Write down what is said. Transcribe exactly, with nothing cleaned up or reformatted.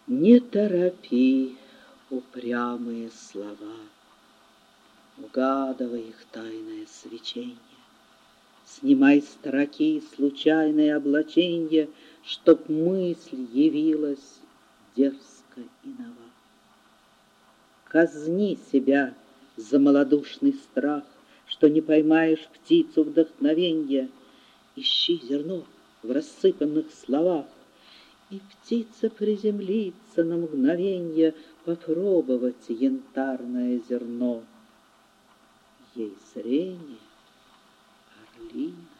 Не торопи упрямые слова, угадывай их тайное свеченье. Снимай строки случайные облаченья, чтоб мысль явилась дерзко и нова. Казни себя за малодушный страх, что не поймаешь птицу вдохновенья. Ищи зерно в рассыпанных словах, и птица приземлится на мгновенье попробовать янтарное зерно. Ей зрение орлиное.